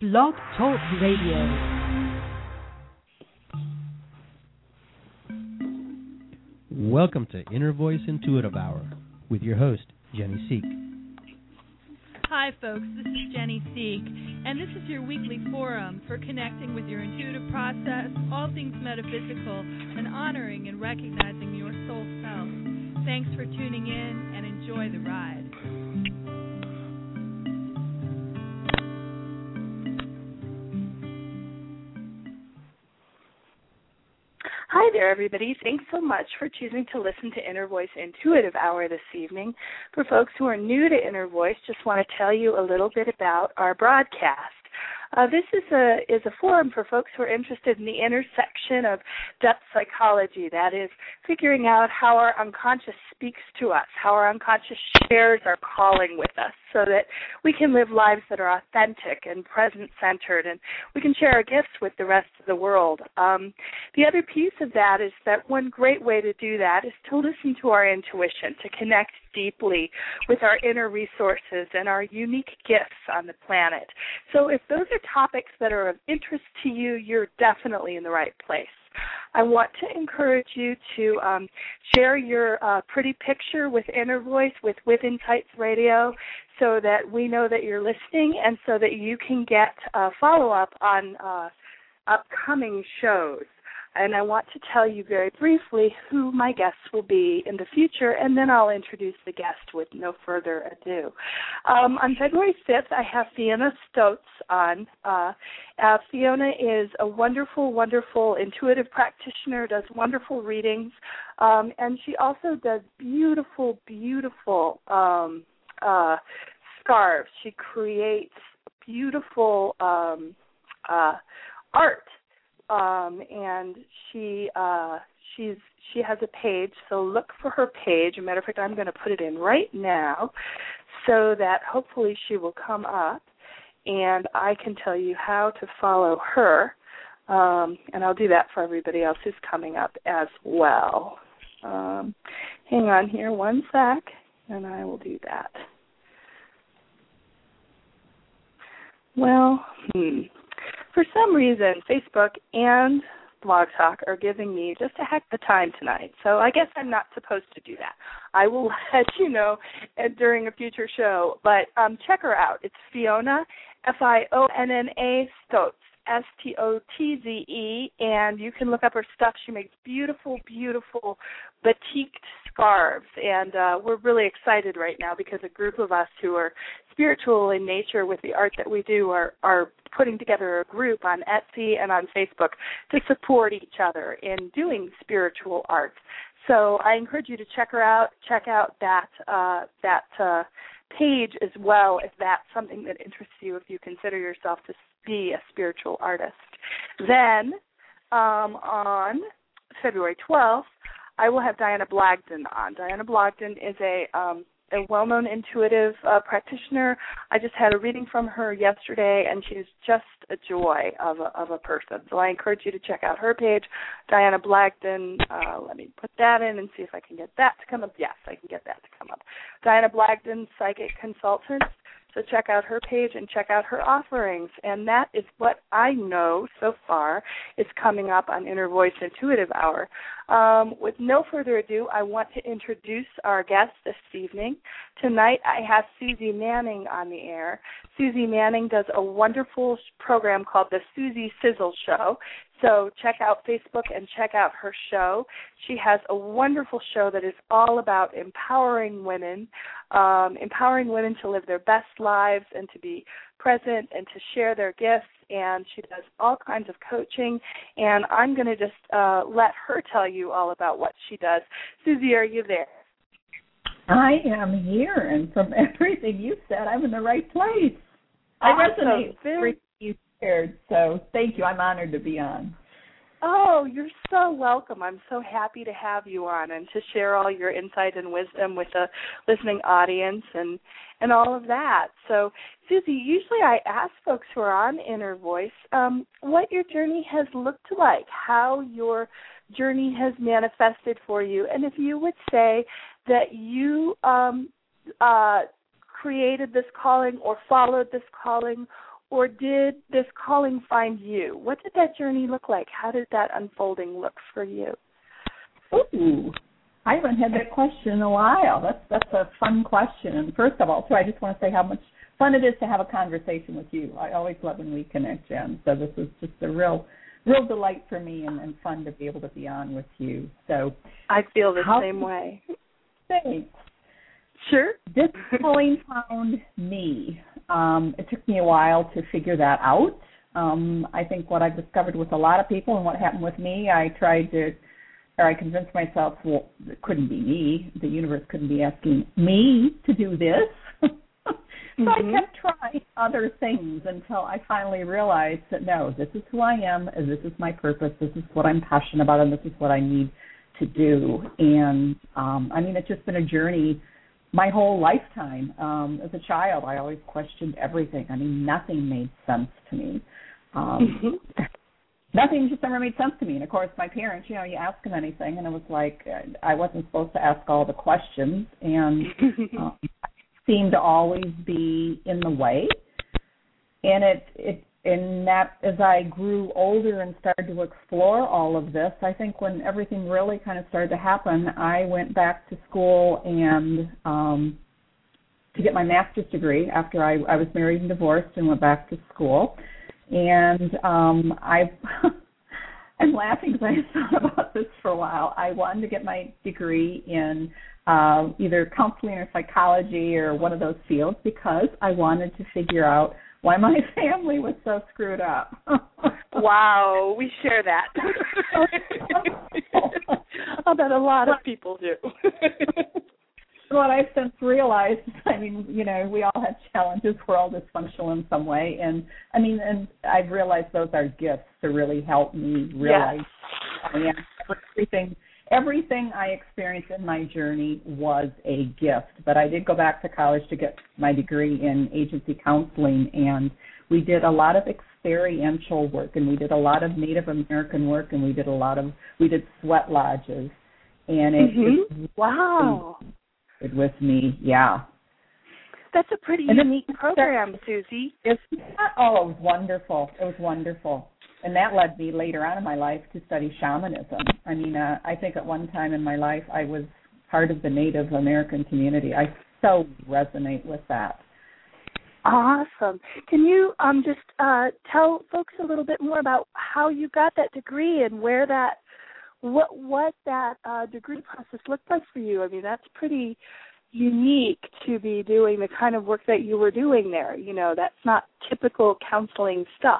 Blog Talk Radio. Welcome to Inner Voice Intuitive Hour with your host, Jenny Seek. Hi, folks. This is Jenny Seek, and this is your weekly forum for connecting with your intuitive process, all things metaphysical, and honoring and recognizing your soul self. Thanks for tuning in, and enjoy the ride. Hi there, everybody. Thanks so much for choosing to listen to Inner Voice Intuitive Hour this evening. For folks who are new to Inner Voice, just want to tell you a little bit about our broadcast. This is a forum for folks who are interested in the intersection of depth psychology, that is, figuring out how our unconscious speaks to us, how our unconscious shares our calling with us, so that we can live lives that are authentic and present-centered, and we can share our gifts with the rest of the world. The other piece of that is that one great way to do that is to listen to our intuition, to connect deeply with our inner resources and our unique gifts on the planet. So if those are topics that are of interest to you, you're definitely in the right place. I want to encourage you to share your pretty picture with Inner Voice, with Insights Radio, so that we know that you're listening and so that you can get follow-up on upcoming shows. And I want to tell you very briefly who my guests will be in the future, and then I'll introduce the guest with no further ado. On February 5th, I have Fiona Stotz on. Fiona is a wonderful, wonderful intuitive practitioner, does wonderful readings, and she also does beautiful, beautiful scarves. She creates beautiful art. And she has a page, so look for her page. As a matter of fact, I'm going to put it in right now so that hopefully she will come up and I can tell you how to follow her, and I'll do that for everybody else who's coming up as well. Hang on here one sec, and I will do that. Well, for some reason, Facebook and Blog Talk are giving me just a heck of a time tonight, so I guess I'm not supposed to do that. I will let you know during a future show, but check her out. It's Fiona, Fionna Stotz, Stotze, and you can look up her stuff. She makes beautiful, beautiful batiqued scarves, and we're really excited right now because a group of us who are spiritual in nature with the art that we do are putting together a group on Etsy and on Facebook to support each other in doing spiritual art. So I encourage you to check her out, check out that page as well if that's something that interests you, if you consider yourself to be a spiritual artist. Then on February 12th, I will have Diana Blagden on. Diana Blagden is a well-known intuitive practitioner. I just had a reading from her yesterday, and she's just a joy of a person. So I encourage you to check out her page, Diana Blagden. Let me put that in and see if I can get that to come up. Yes, I can get that to come up. Diana Blagden, Psychic Consultant. So check out her page and check out her offerings. And that is what I know so far is coming up on Inner Voice Intuitive Hour. With no further ado, I want to introduce our guest this evening. Tonight I have Susie Manning on the air. Susie Manning does a wonderful program called The Susie Sizzle Show. So check out Facebook and check out her show. She has a wonderful show that is all about empowering women to live their best lives and to be present and to share their gifts. And she does all kinds of coaching. And I'm going to just let her tell you all about what she does. Susie, are you there? I am here, and from everything you said, I'm in the right place. I resonate with everything you shared, so thank you. I'm honored to be on. Oh, you're so welcome. I'm so happy to have you on and to share all your insight and wisdom with the listening audience and all of that. So, Susie, usually I ask folks who are on Inner Voice what your journey has looked like, how your journey has manifested for you, and if you would say that you created this calling or followed this calling or did this calling find you? What did that journey look like? How did that unfolding look for you? Ooh, I haven't had that question in a while. That's a fun question. And first of all, too, I just want to say how much fun it is to have a conversation with you. I always love when we connect, Jen. So this is just a real delight for me and fun to be able to be on with you. So I feel the same way. Thanks. Sure. This calling found me. It took me a while to figure that out. I think what I've discovered with a lot of people and what happened with me, I convinced myself, well, it couldn't be me. The universe couldn't be asking me to do this. So I kept trying other things until I finally realized that, no, this is who I am, and this is my purpose, this is what I'm passionate about, and this is what I need to do. And, it's just been a journey my whole lifetime. As a child, I always questioned everything. Nothing made sense to me. Nothing just ever made sense to me. And, of course, my parents, you ask them anything, and it was like I wasn't supposed to ask all the questions, and seemed to always be in the way. And as I grew older and started to explore all of this, I think when everything really kind of started to happen, I went back to school and to get my master's degree after I was married and divorced, and went back to school. And I'm laughing because I thought about this for a while. I wanted to get my degree in either counseling or psychology or one of those fields because I wanted to figure out why my family was so screwed up. Wow, we share that. I bet a lot of people do. What I've since realized, we all have challenges. We're all dysfunctional in some way. And I've realized those are gifts to really help me realize everything I experienced in my journey was a gift. But I did go back to college to get my degree in agency counseling, and we did a lot of experiential work, and we did a lot of Native American work, and we did sweat lodges. And wow. With me, yeah. That's a pretty unique program, Susie. It was wonderful. It was wonderful. And that led me later on in my life to study shamanism. I think at one time in my life I was part of the Native American community. I so resonate with that. Awesome. Can you just tell folks a little bit more about how you got that degree and where that what that degree process looked like for you? That's pretty unique to be doing the kind of work that you were doing there. That's not typical counseling stuff.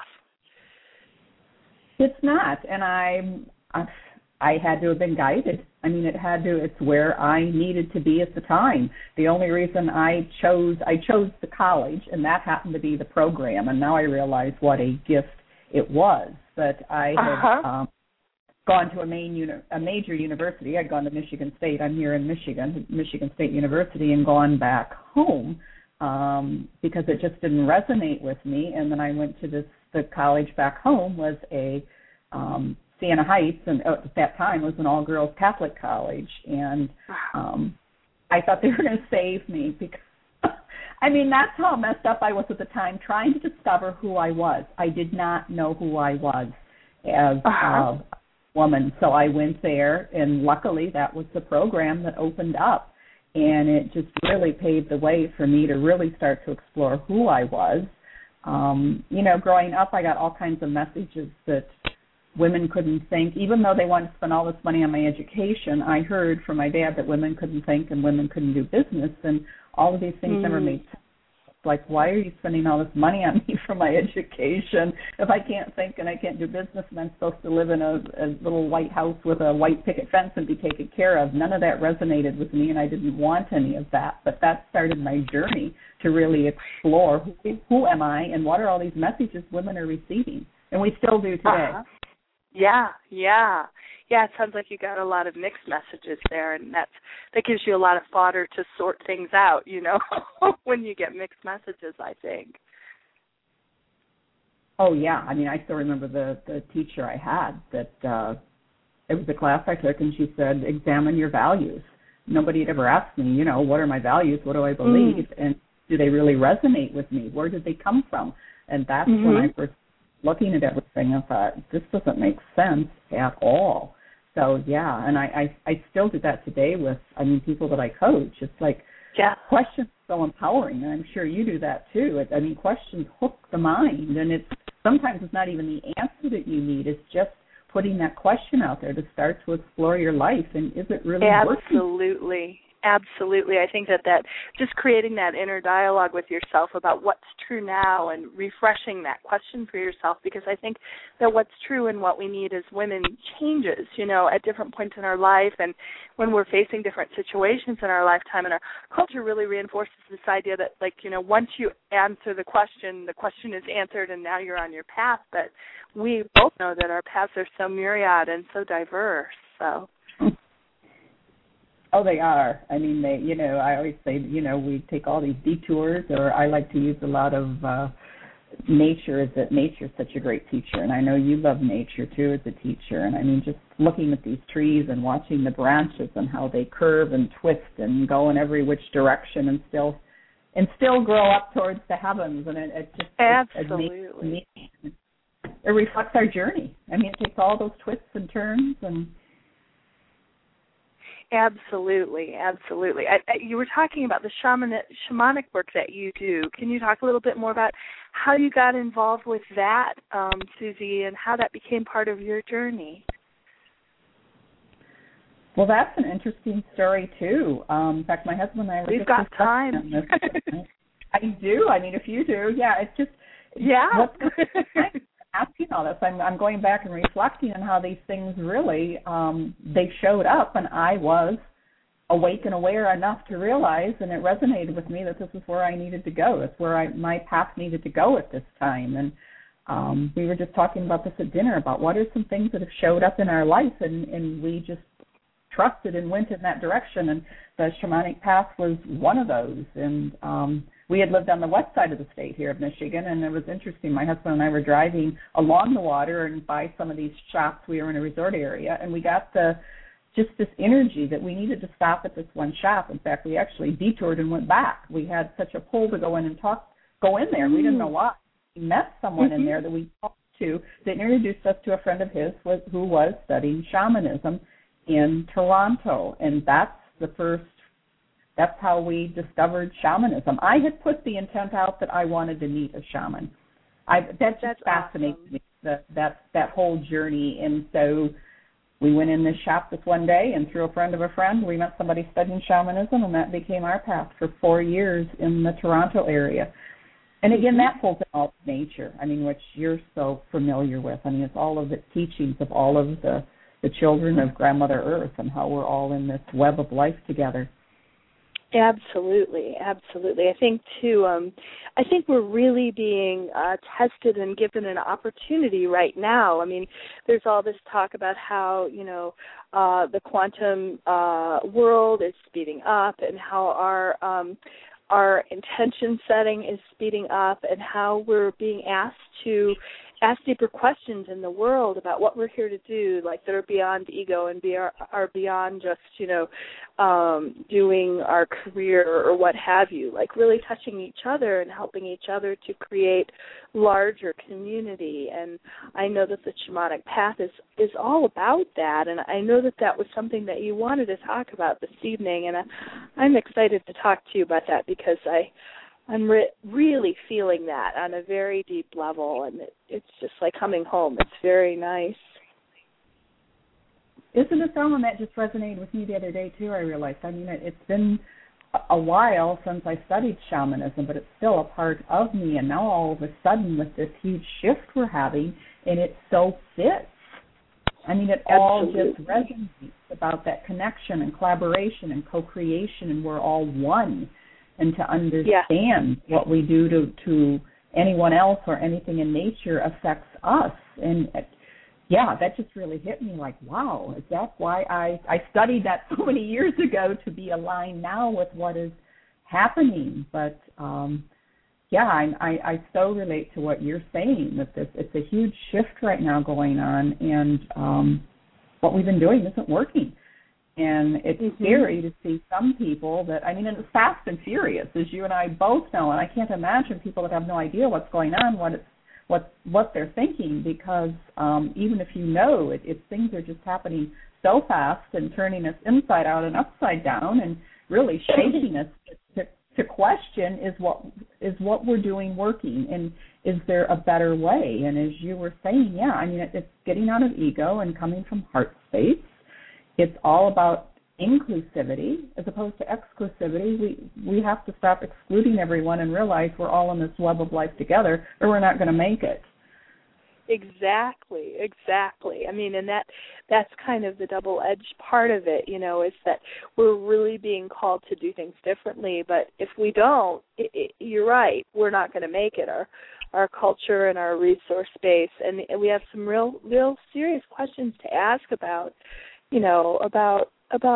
It's not, and I had to have been guided. It's where I needed to be at the time. The only reason I chose the college, and that happened to be the program, and now I realize what a gift it was. But I had gone to a major university. I'd gone to Michigan State. I'm here in Michigan State University, and gone back home because it just didn't resonate with me. And then I went to the college back home was a Siena Heights, and at that time was an all-girls Catholic college. And I thought they were going to save me because, that's how messed up I was at the time, trying to discover who I was. I did not know who I was as a woman. So I went there, and luckily that was the program that opened up. And it just really paved the way for me to really start to explore who I was. Growing up, I got all kinds of messages that women couldn't think. Even though they wanted to spend all this money on my education, I heard from my dad that women couldn't think and women couldn't do business, and all of these things never made sense. Like, why are you spending all this money on me for my education if I can't think and I can't do business and I'm supposed to live in a little white house with a white picket fence and be taken care of? None of that resonated with me, and I didn't want any of that. But that started my journey to really explore who am I and what are all these messages women are receiving. And we still do today. Yeah, it sounds like you got a lot of mixed messages there, and that gives you a lot of fodder to sort things out, when you get mixed messages, I think. Oh, yeah. I still remember the teacher I had that it was a class I took, and she said, examine your values. Nobody had ever asked me, what are my values? What do I believe? And do they really resonate with me? Where did they come from? And that's when I first looking at everything, I thought, this doesn't make sense at all. So, yeah, and I still do that today with, people that I coach. It's like questions are so empowering, and I'm sure you do that too. Questions hook the mind, and sometimes it's not even the answer that you need. It's just putting that question out there to start to explore your life, and is it really working? Absolutely. I think that just creating that inner dialogue with yourself about what's true now and refreshing that question for yourself, because I think that what's true and what we need as women changes, at different points in our life, and when we're facing different situations in our lifetime. And our culture really reinforces this idea that, once you answer the question is answered and now you're on your path. But we both know that our paths are so myriad and so diverse, so... Oh, they are. I always say, we take all these detours, or I like to use a lot of nature, is that nature's such a great teacher. And I know you love nature, too, as a teacher. And, just looking at these trees and watching the branches and how they curve and twist and go in every which direction and still grow up towards the heavens. And it just absolutely. It reflects our journey. It takes all those twists and turns and... Absolutely. You were talking about the shamanic work that you do. Can you talk a little bit more about how you got involved with that, Susie, and how that became part of your journey? Well, that's an interesting story, too. In fact, my husband and I were We've got time. I do. If you do, yeah, it's just... Yeah. Asking all this, I'm going back and reflecting on how these things really, they showed up, and I was awake and aware enough to realize, and it resonated with me that this is where I needed to go. It's where my path needed to go at this time. And we were just talking about this at dinner, about what are some things that have showed up in our life, and we just trusted and went in that direction. And the shamanic path was one of those. And we had lived on the west side of the state here of Michigan, and it was interesting. My husband and I were driving along the water and by some of these shops. We were in a resort area, and we got just this energy that we needed to stop at this one shop. In fact, we actually detoured and went back. We had such a pull to go in there. We didn't know why. We met someone in there that we talked to that introduced us to a friend of his who was studying shamanism in Toronto, and that's how we discovered shamanism. I had put the intent out that I wanted to meet a shaman. That just fascinates me, that whole journey. And so we went in this shop this one day, and through a friend of a friend, we met somebody studying shamanism, and that became our path for 4 years in the Toronto area. And again, that pulls in all of nature, which you're so familiar with. It's all of the teachings of all of the children of Grandmother Earth and how we're all in this web of life together. Absolutely. I think, too, I think we're really being tested and given an opportunity right now. There's all this talk about how, the quantum world is speeding up, and how our intention setting is speeding up, and how we're being asked to ask deeper questions in the world about what we're here to do, like that are beyond ego and are beyond just, doing our career or what have you, like really touching each other and helping each other to create larger community. And I know that the shamanic path is all about that, and I know that was something that you wanted to talk about this evening, and I'm excited to talk to you about that, because I'm really feeling that on a very deep level, and it's just like coming home. It's very nice. Isn't it someone that just resonated with me the other day, too, I realized? It's been a while since I studied shamanism, but it's still a part of me, and now all of a sudden with this huge shift we're having, and it so fits. It all just resonates about that connection and collaboration and co-creation, and we're all one. And to understand what we do to anyone else or anything in nature affects us. And, that just really hit me like, wow, is that why I studied that so many years ago, to be aligned now with what is happening? But, I so relate to what you're saying, that it's a huge shift right now going on, and what we've been doing isn't working. And it's scary to see some people that, I mean, it's fast and furious, as you and I both know, and I can't imagine people that have no idea what's going on, what they're thinking, because even if you know, things are just happening so fast and turning us inside out and upside down and really shaking us to question is what we're doing working, and is there a better way? And as you were saying, yeah, I mean, it's getting out of ego and coming from heart space. It's all about inclusivity as opposed to exclusivity. We have to stop excluding everyone and realize we're all in this web of life together, or we're not going to make it. Exactly. I mean, and that's kind of the double-edged part of it, you know, is that we're really being called to do things differently. But if we don't, you're right, we're not going to make it. Our culture and our resource base, and we have some real serious questions to ask about. You know, about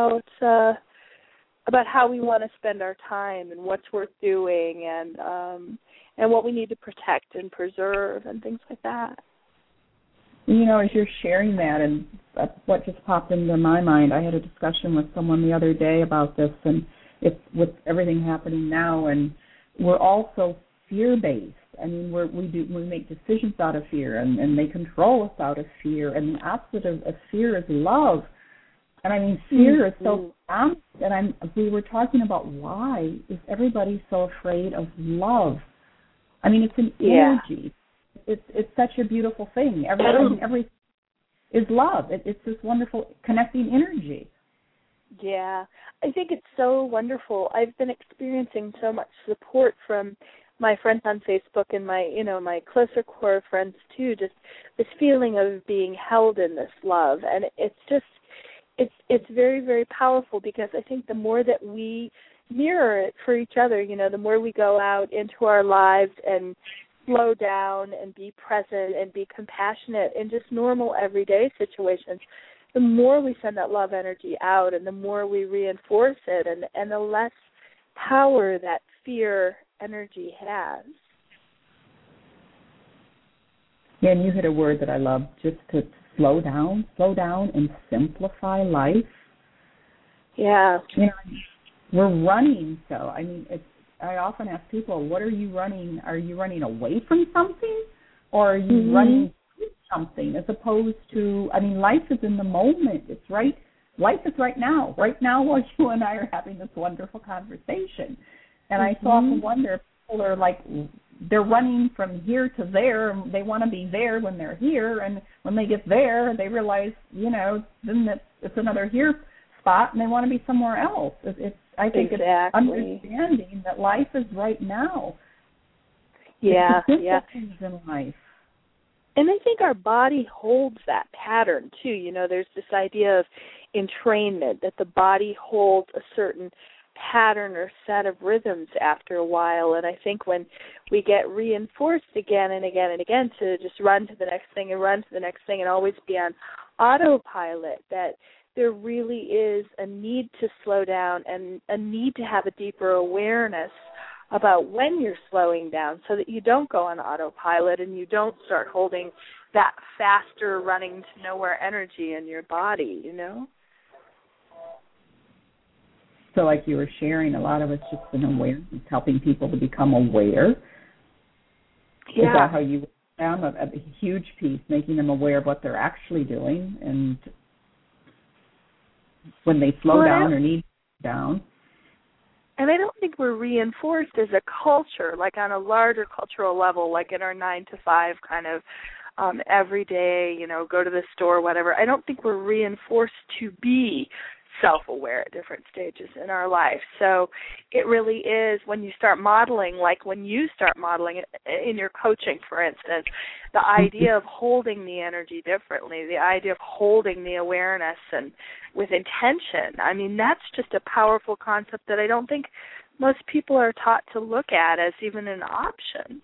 how we want to spend our time and what's worth doing, and what we need to protect and preserve and things like that. You know, as you're sharing that, and what just popped into my mind, I had a discussion with someone the other day about this, and it's with everything happening now, and we're also fear-based. I mean, we make decisions out of fear, and they control us out of fear, and the opposite of fear is love. And I mean, fear is so profound, and we were talking about why is everybody so afraid of love? I mean, it's an energy. It's such a beautiful thing. Everything is love. It's this wonderful connecting energy. Yeah, I think it's so wonderful. I've been experiencing so much support from my friends on Facebook and my closer core friends too. Just this feeling of being held in this love, and it's very, very powerful, because I think the more that we mirror it for each other, you know, the more we go out into our lives and slow down and be present and be compassionate in just normal everyday situations, the more we send that love energy out and the more we reinforce it, and the less power that fear energy has. Yeah, and you hit a word that I love, just to slow down and simplify life. Yeah. You know, we're running, so I mean, I often ask people, what are you running? Are you running away from something, or are you running to something, as opposed to, I mean, life is in the moment. It's right. Life is right now while you and I are having this wonderful conversation. And I so often wonder, people are like, they're running from here to there, and they want to be there when they're here, and when they get there, they realize, you know, then it's another here spot, and they want to be somewhere else. I think it's understanding that life is right now. Yeah, things in life. And I think our body holds that pattern too. You know, there's this idea of entrainment, that the body holds a certain pattern or set of rhythms after a while, and I think when we get reinforced again and again and again to just run to the next thing and always be on autopilot, that there really is a need to slow down and a need to have a deeper awareness about when you're slowing down, so that you don't go on autopilot and you don't start holding that faster running to nowhere energy in your body, you know? So like you were sharing, a lot of it's just an awareness, helping people to become aware. Yeah. Is that how you found a huge piece, making them aware of what they're actually doing, and when they slow down or need to slow down? And I don't think we're reinforced as a culture, like on a larger cultural level, like in our 9-to-5 kind of every day, you know, go to the store, whatever. I don't think we're reinforced to be self-aware at different stages in our life. So it really is when you start modeling, like when you start modeling in your coaching, for instance, the idea of holding the energy differently, the idea of holding the awareness and with intention. I mean, that's just a powerful concept that I don't think most people are taught to look at as even an option.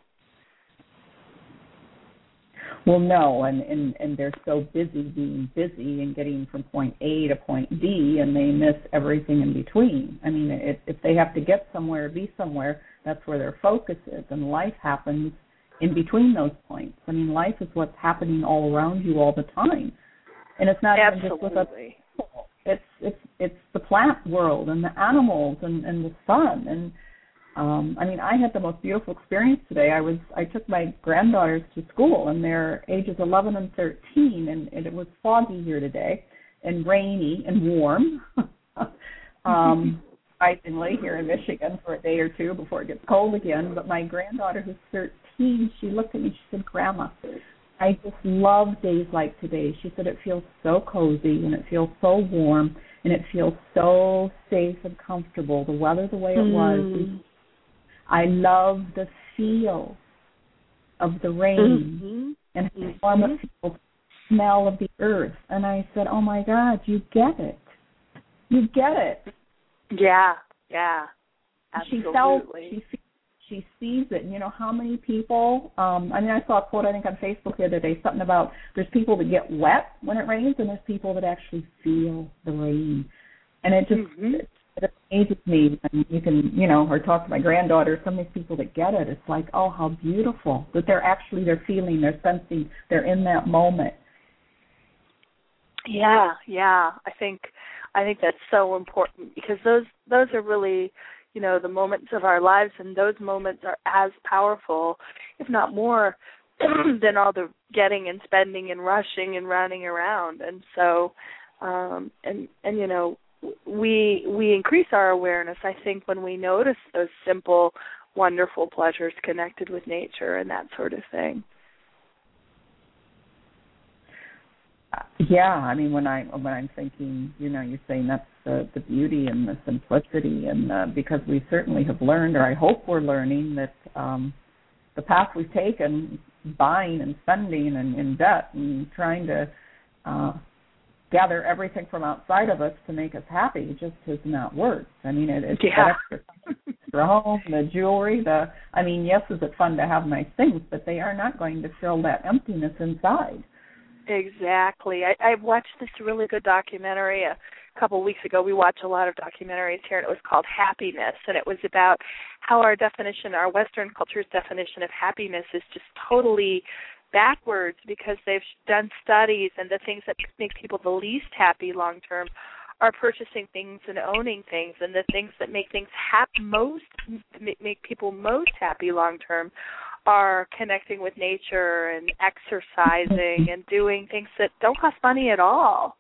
Well, no, and they're so busy being busy and getting from point A to point B, and they miss everything in between. I mean, if they have to get somewhere, be somewhere, that's where their focus is, and life happens in between those points. I mean, life is what's happening all around you all the time, and it's not even just with us people. It's it's the plant world and the animals and the sun. And I mean, I had the most beautiful experience today. I took my granddaughters to school, and they're ages 11 and 13, and it was foggy here today and rainy and warm. Surprisingly, here in Michigan for a day or two before it gets cold again. But my granddaughter, who's 13, she looked at me, she said, "Grandma, I just love days like today." She said, "It feels so cozy, and it feels so warm, and it feels so safe and comfortable, the weather the way it was. I love the feel of the rain and how warm it feels, the smell of the earth." And I said, "Oh, my God, you get it. You get it." Yeah, absolutely. She sees it. And you know how many people, I mean, I saw a quote, I think, on Facebook the other day, something about there's people that get wet when it rains, and there's people that actually feel the rain. And it just it amazes me. And you can, you know, or talk to my granddaughter, some of these people that get it, it's like, oh, how beautiful, that they're feeling, they're sensing, they're in that moment. Yeah. I think that's so important, because those are really, you know, the moments of our lives, and those moments are as powerful, if not more, than all the getting and spending and rushing and running around. And so, and you know, we increase our awareness, I think, when we notice those simple, wonderful pleasures connected with nature and that sort of thing. Yeah, I mean, when I'm thinking, you know, you're saying that's the beauty and the simplicity, and because we certainly have learned, or I hope we're learning, that the path we've taken, buying and spending and in debt and trying to gather everything from outside of us to make us happy, just has not worked. I mean, it's the extra home, the jewelry, I mean, yes, is it fun to have nice things, but they are not going to fill that emptiness inside. Exactly. I watched this really good documentary a couple of weeks ago. We watch a lot of documentaries here, and it was called Happiness, and it was about how our Western culture's definition of happiness is just totally backwards, because they've done studies, and the things that make people the least happy long term are purchasing things and owning things, and the things that make make people most happy long term are connecting with nature and exercising and doing things that don't cost money at all.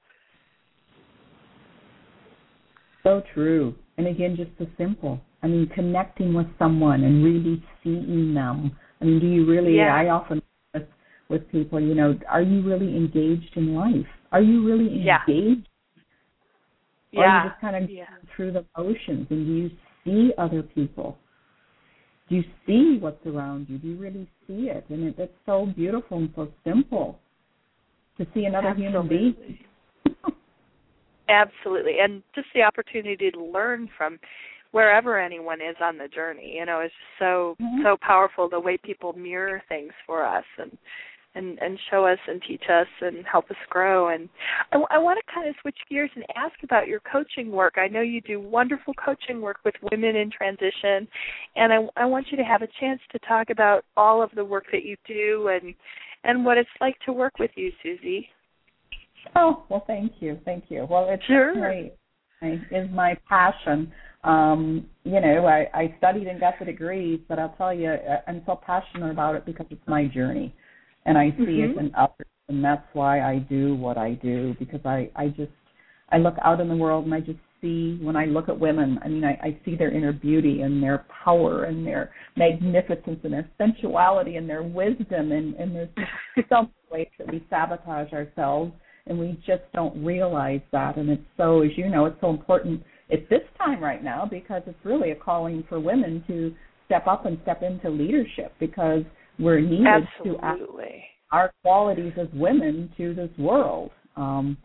So true. And again, just so simple. I mean, connecting with someone and really seeing them. I mean, do you really, I often with people, you know, are you really engaged in life? Are you really engaged? Or are you just kind of going through the motions, and do you see other people? Do you see what's around you? Do you really see it? And it's so beautiful and so simple to see another human being. Absolutely. And just the opportunity to learn from wherever anyone is on the journey, you know, is so powerful, the way people mirror things for us and show us and teach us and help us grow. And I want to kind of switch gears and ask about your coaching work. I know you do wonderful coaching work with women in transition, and I want you to have a chance to talk about all of the work that you do and what it's like to work with you, Susie. Oh, well, thank you. Well, it's is my passion. You know, I studied and got the degrees, but I'll tell you, I'm so passionate about it because it's my journey. And I see it in others, and that's why I do what I do, because I look out in the world and I just see, when I look at women, I mean, I see their inner beauty and their power and their magnificence and their sensuality and their wisdom, and there's just so many ways that we sabotage ourselves, and we just don't realize that. And it's so, as you know, it's so important at this time right now, because it's really a calling for women to step up and step into leadership, because we're needed to add our qualities as women to this world. So I'm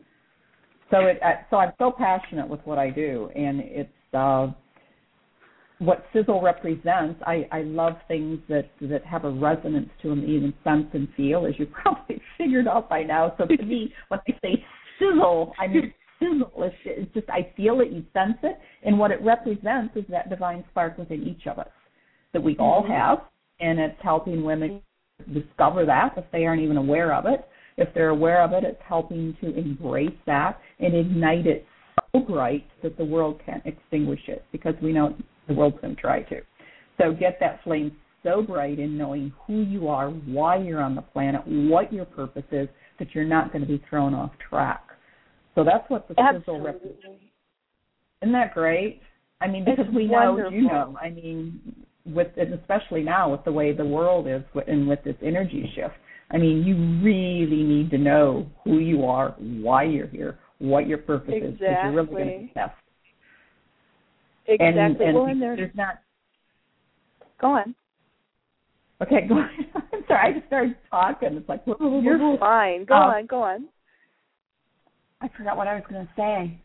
so passionate with what I do, and it's what Sizzle represents. I love things that have a resonance to them, even sense and feel, as you probably figured out by now. So to me, when I say sizzle, I mean sizzle. It's just, I feel it, you sense it, and what it represents is that divine spark within each of us that we all have. And it's helping women discover that if they aren't even aware of it. If they're aware of it, it's helping to embrace that and ignite it so bright that the world can't extinguish it, because we know the world's going to try to. So get that flame so bright in knowing who you are, why you're on the planet, what your purpose is, that you're not going to be thrown off track. So that's what the sizzle represents. Isn't that great? I mean, because it's we know, wonderful. you know, I mean, and especially now with the way the world is and with this energy shift, I mean, you really need to know who you are, why you're here, what your purpose is, because you're really going to be tested. Exactly. And well, and there's not. Go on. Okay, go on. I'm sorry, I just started talking. It's like, you're fine. Go on. I forgot what I was going to say.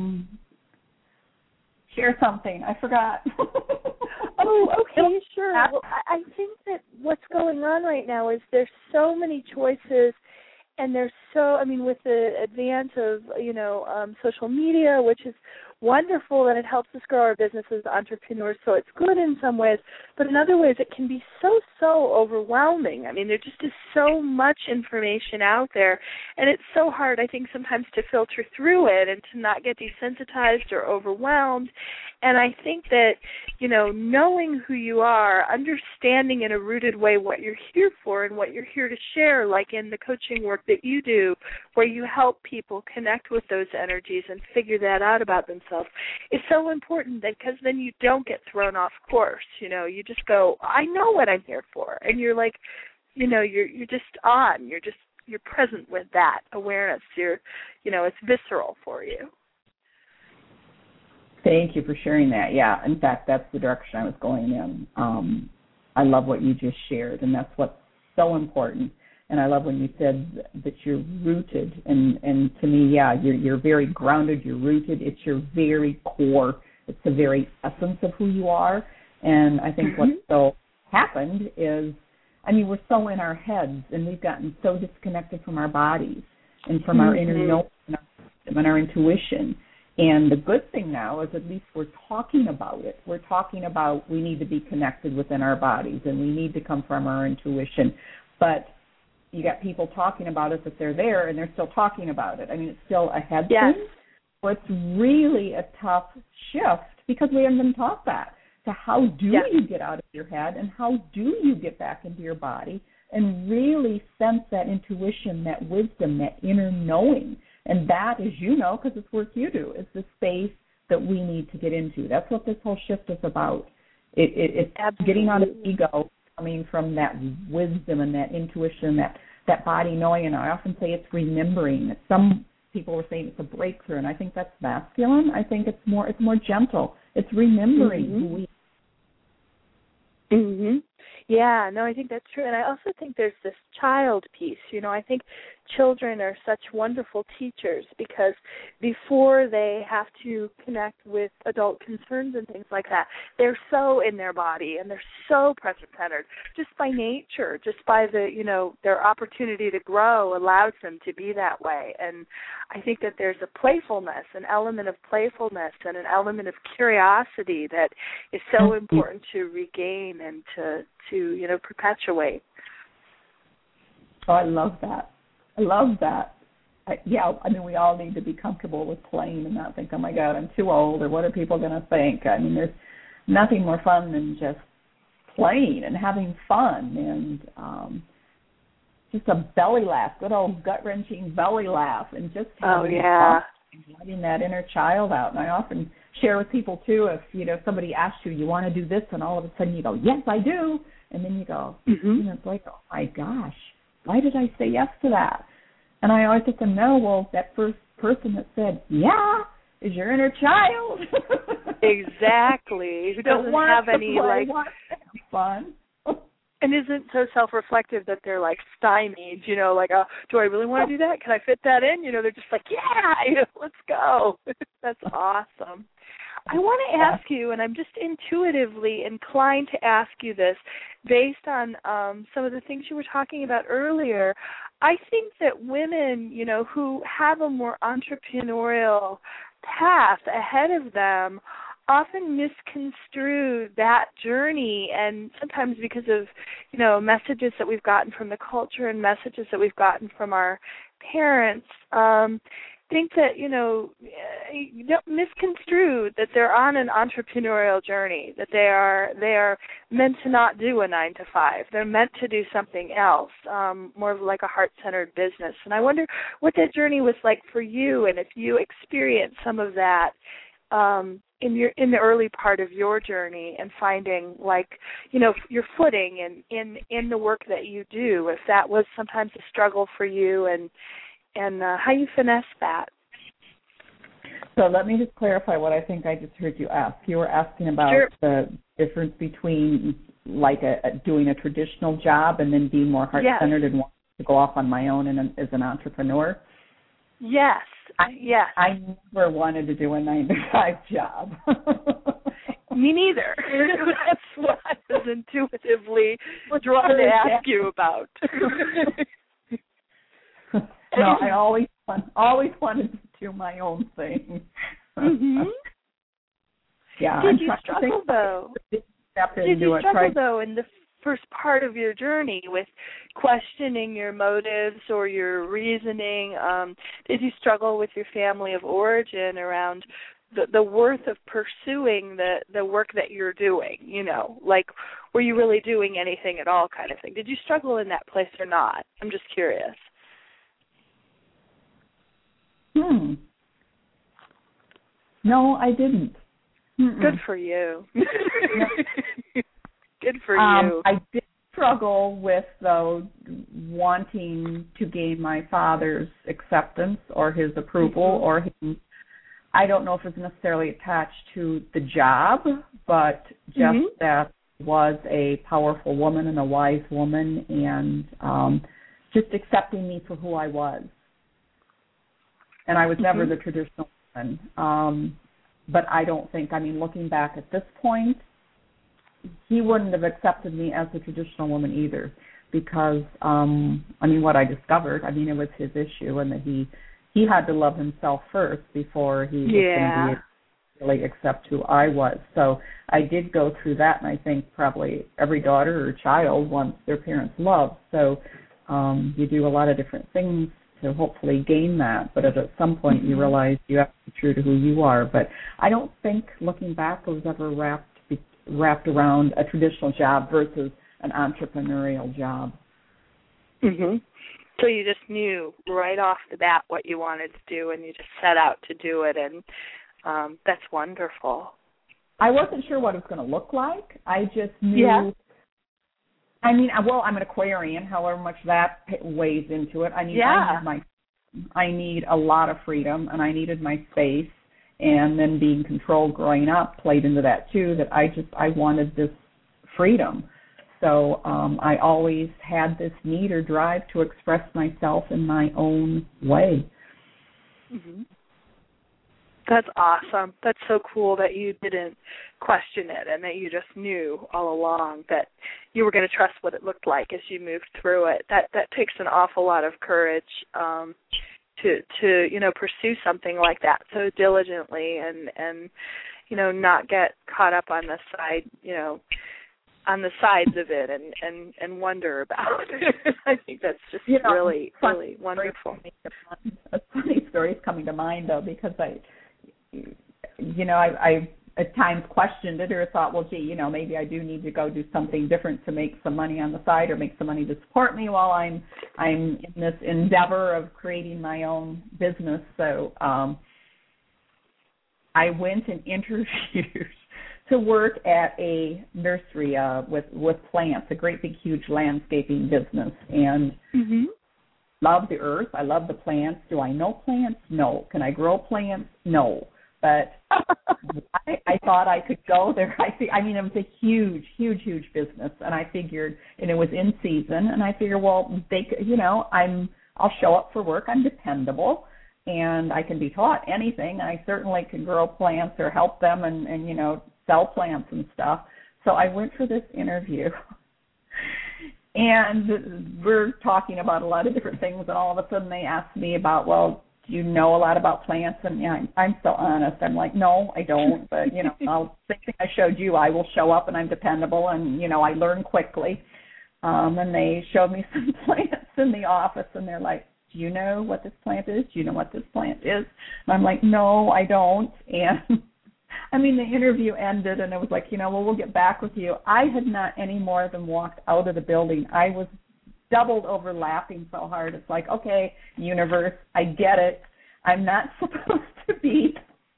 Share something. I forgot. Oh, okay, sure. Well, I think that what's going on right now is there's so many choices, and there's with the advance of, social media, which is wonderful, and it helps us grow our business as entrepreneurs, so it's good in some ways, but in other ways it can be so overwhelming. I mean, there just is so much information out there, and it's so hard, I think, sometimes to filter through it and to not get desensitized or overwhelmed. And I think that, knowing who you are, understanding in a rooted way what you're here for and what you're here to share, like in the coaching work that you do, where you help people connect with those energies and figure that out about themselves, is so important, because then you don't get thrown off course. You just go, I know what I'm here for. And you're like, you're just on. You're present with that awareness. It's visceral for you. Thank you for sharing that. Yeah, in fact, that's the direction I was going in. I love what you just shared, and that's what's so important. And I love when you said that you're rooted, and to me, yeah, you're very grounded, you're rooted. It's your very core. It's the very essence of who you are. And I think what so happened is, we're so in our heads, and we've gotten so disconnected from our bodies and from our inner knowing and our intuition. And the good thing now is at least we're talking about it. We're talking about we need to be connected within our bodies, and we need to come from our intuition. But you got people talking about it, that they're there, and they're still talking about it. It's still a head thing. So it's really a tough shift, because we haven't been taught that. So how do you get out of your head, and how do you get back into your body and really sense that intuition, that wisdom, that inner knowing? And that, as you know, because it's work you do, is the space that we need to get into. That's what this whole shift is about. It's getting out of ego, coming from that wisdom and that intuition, that body knowing. And I often say it's remembering. Some people were saying it's a breakthrough, and I think that's masculine. I think it's more gentle. It's remembering who we are. Mm-hmm. Yeah, no, I think that's true. And I also think there's this child piece. I think children are such wonderful teachers, because before they have to connect with adult concerns and things like that, they're so in their body, and they're so present-centered, just by nature, just by their opportunity to grow allows them to be that way. And I think that there's a playfulness, an element of playfulness, and an element of curiosity that is so important to regain and to perpetuate. Oh, I love that. We all need to be comfortable with playing and not think, oh my God, I'm too old, or what are people going to think? There's nothing more fun than just playing and having fun, and just a belly laugh, good old gut-wrenching belly laugh, and just letting that inner child out. And I often share with people too, if somebody asks you want to do this, and all of a sudden you go, yes, I do, and then you go, it's like, oh my gosh, why did I say yes to that? And I always let them know, well, that first person that said, yeah, is your inner child. Exactly. Who doesn't have any, fun. And isn't so self-reflective that they're, stymied, do I really want to do that? Can I fit that in? They're just like, yeah, let's go. That's awesome. I want to ask you, and I'm just intuitively inclined to ask you this, based on some of the things you were talking about earlier. I think that women, who have a more entrepreneurial path ahead of them often misconstrue that journey, and sometimes because of, messages that we've gotten from the culture and messages that we've gotten from our parents, think that, you don't misconstrue that they're on an entrepreneurial journey, that they are meant to not do a 9-to-5. They're meant to do something else, more of like a heart-centered business. And I wonder what that journey was like for you, and if you experienced some of that in the early part of your journey, and finding your footing in the work that you do, if that was sometimes a struggle for you, and how you finesse that. So let me just clarify what I think I just heard you ask. You were asking about the difference between doing a traditional job and then being more heart-centered and wanting to go off on my own as an entrepreneur. Yes. I never wanted to do a 9-to-5 job. Me neither. That's what I was intuitively drawn to ask you about. No, I always wanted to do my own thing. Mm-hmm. Yeah. Did you struggle though? In the first part of your journey with questioning your motives or your reasoning? Did you struggle with your family of origin around the worth of pursuing the work that you're doing? Were you really doing anything at all, kind of thing? Did you struggle in that place or not? I'm just curious. No, I didn't. Good for you. Good for you. I did struggle with, though, wanting to gain my father's acceptance or his approval, or his, I don't know if it's necessarily attached to the job, but just that was a powerful woman and a wise woman, and just accepting me for who I was. And I was never the traditional woman. But I don't think, looking back at this point, he wouldn't have accepted me as a traditional woman either, because, what I discovered, it was his issue, and that he had to love himself first before he was going to really accept who I was. So I did go through that, and I think probably every daughter or child wants their parents' love. So you do a lot of different things to hopefully gain that, but at some point you realize you have to be true to who you are. But I don't think, looking back, it was ever wrapped around a traditional job versus an entrepreneurial job. So you just knew right off the bat what you wanted to do, and you just set out to do it, and that's wonderful. I wasn't sure what it was going to look like. I just knew. Yeah. I'm an Aquarian, however much that weighs into it. I need a lot of freedom, and I needed my space, and then being controlled growing up played into that too, that I wanted this freedom. So I always had this need or drive to express myself in my own way. That's awesome. That's so cool that you didn't question it, and that you just knew all along that you were going to trust what it looked like as you moved through it. That takes an awful lot of courage to pursue something like that so diligently, and not get caught up on the side, on the sides of it, and wonder about it. I think that's just really wonderful. A funny story is coming to mind, though, because I at times questioned it, or thought, well, gee, maybe I do need to go do something different to make some money on the side, or make some money to support me while I'm in this endeavor of creating my own business. So I went and interviewed to work at a nursery with plants, a great big huge landscaping business, and love the earth. I love the plants. Do I know plants? No. Can I grow plants? No. But I thought I could go there. It was a huge, huge, huge business, and I figured, and it was in season, and I figured, well, I'll show up for work. I'm dependable, and I can be taught anything. I certainly can grow plants or help them, and sell plants and stuff. So I went for this interview, and we're talking about a lot of different things, and all of a sudden they asked me about, well, do you know a lot about plants? And I'm so honest. I'm like, no, I don't. But, same thing I showed you. I will show up, and I'm dependable, and, I learn quickly. And they showed me some plants in the office, and they're like, do you know what this plant is? Do you know what this plant is? And I'm like, no, I don't. And I mean, the interview ended, and it was like, well, we'll get back with you. I had not any more than walked out of the building. I was doubled over laughing so hard. It's like, okay, universe, I get it. I'm not supposed to be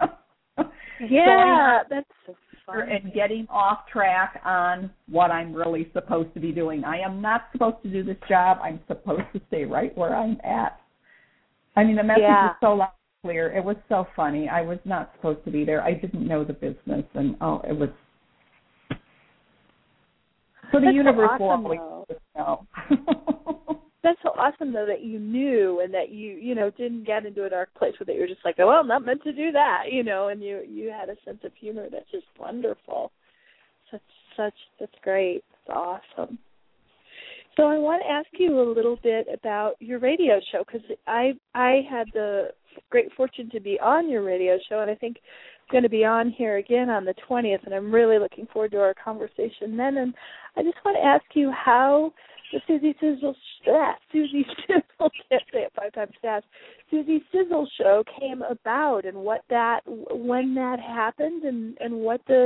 that's so fun. And getting off track on what I'm really supposed to be doing. I am not supposed to do this job. I'm supposed to stay right where I'm at. I mean, the message was so loud and clear. It was so funny. I was not supposed to be there. I didn't know the business, and it was. So the universe will always know. That's so awesome, though, that you knew and that you didn't get into a dark place where you were just like, oh, well, I'm not meant to do that, and you had a sense of humor that's just wonderful. That's great. That's awesome. So I want to ask you a little bit about your radio show, because I had the great fortune to be on your radio show, and I think I'm going to be on here again on the 20th, and I'm really looking forward to our conversation then. And I just want to ask you how the Susie Sizzle, can't say it 5 times fast, Susie Sizzle show came about, and when that happened, and what the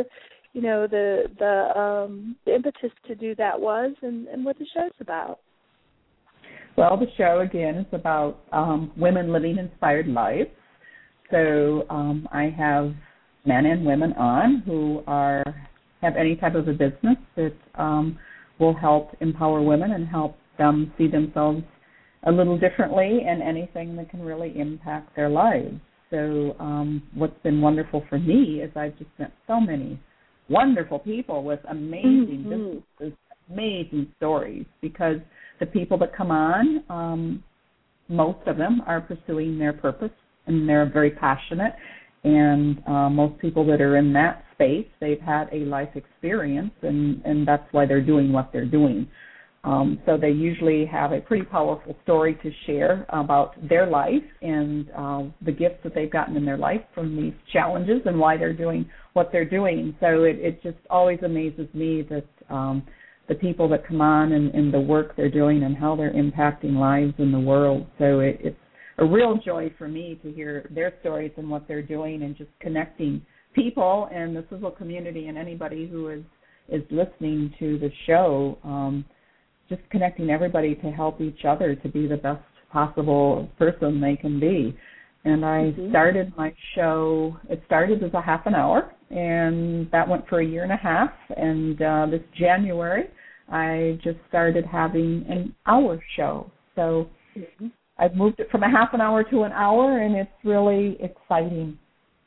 impetus to do that was, and what the show's about. Well, the show, again, is about women living inspired lives. So I have men and women on who have any type of a business that will help empower women and help them see themselves a little differently, and anything that can really impact their lives. So what's been wonderful for me is I've just met so many wonderful people with amazing businesses, amazing stories, because the people that come on, most of them are pursuing their purpose, and they're very passionate. And most people that are in that space, they've had a life experience, and that's why they're doing what they're doing. So they usually have a pretty powerful story to share about their life and the gifts that they've gotten in their life from these challenges and why they're doing what they're doing. So it just always amazes me that the people that come on and the work they're doing and how they're impacting lives in the world. So it's a real joy for me to hear their stories and what they're doing, and just connecting people and the Sizzle community and anybody who is listening to the show, just connecting everybody to help each other to be the best possible person they can be. And I started my show, it started as a half an hour, and that went for 1.5 years. And this January, I just started having an hour show. So I've moved it from a half an hour to an hour, and it's really exciting.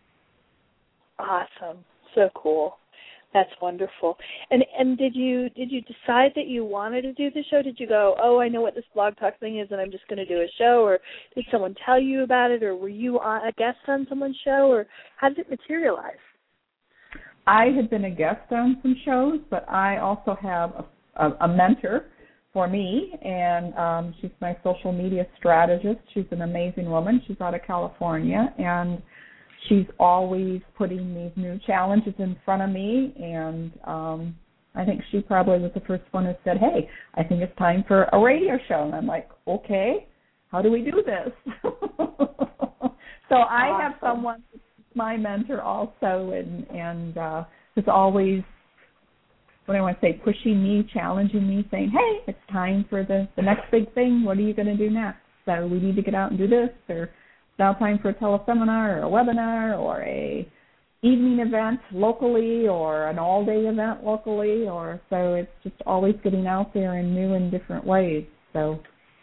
Awesome. So cool. That's wonderful. And did you decide that you wanted to do the show? Did you go, oh, I know what this Blog Talk thing is, and I'm just going to do a show? Or did someone tell you about it? Or were you a guest on someone's show? Or how did it materialize? I had been a guest on some shows, but I also have a mentor for me, and she's my social media strategist. She's an amazing woman. She's out of California, and she's always putting these new challenges in front of me, and I think she probably was the first one who said, hey, I think it's time for a radio show. And I'm like, okay, how do we do this? So I have someone who's my mentor also, and who's always, what do I want to say, pushing me, challenging me, saying, hey, it's time for the next big thing. What are you going to do next? So we need to get out and do this, or it's now time for a teleseminar or a webinar or a evening event locally or an all-day event locally. Or so it's just always getting out there in new and different ways. So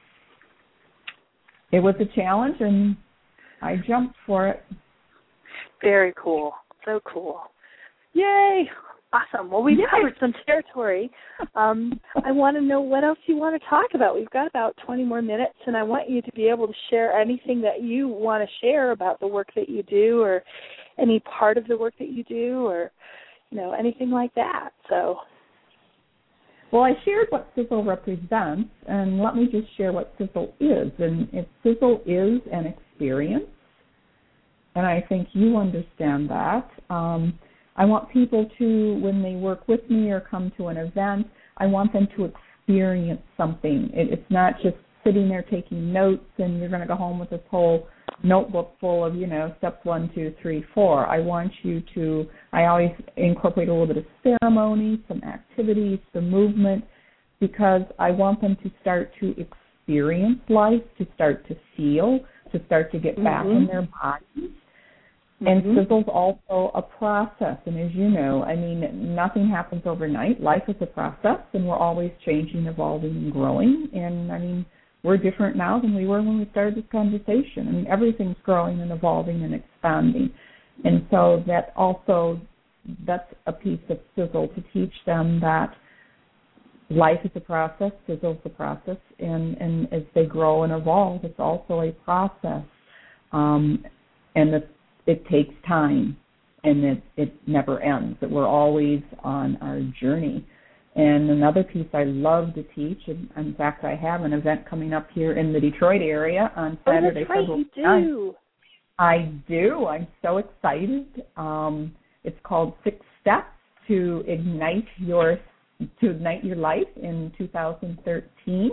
it was a challenge, and I jumped for it. Very cool. So cool. Yay. Awesome. Well, we've covered some territory. I want to know what else you want to talk about. We've got about 20 more minutes, and I want you to be able to share anything that you want to share about the work that you do, or any part of the work that you do, or, anything like that. So, well, I shared what Sizzle represents, and let me just share what Sizzle is. And Sizzle is an experience, and I think you understand that. I want people to, when they work with me or come to an event, I want them to experience something. It's not just sitting there taking notes and you're going to go home with this whole notebook full of, steps 1, 2, 3, 4. I want you to, I always incorporate a little bit of ceremony, some activities, some movement, because I want them to start to experience life, to start to feel, to start to get back in their bodies. And Sizzle's also a process. And as you know, I mean, nothing happens overnight. Life is a process, and we're always changing, evolving, and growing. And, I mean, we're different now than we were when we started this conversation. I mean, everything's growing and evolving and expanding. And so that's a piece of Sizzle, to teach them that life is a process, Sizzle's a process, and as they grow and evolve, it's also a process. And it takes time, and it never ends, that we're always on our journey. And another piece I love to teach, and in fact I have an event coming up here in the Detroit area on Saturday. Oh, that's right, you do. I do. I'm so excited. It's called 6 Steps to Ignite Your Life in 2013.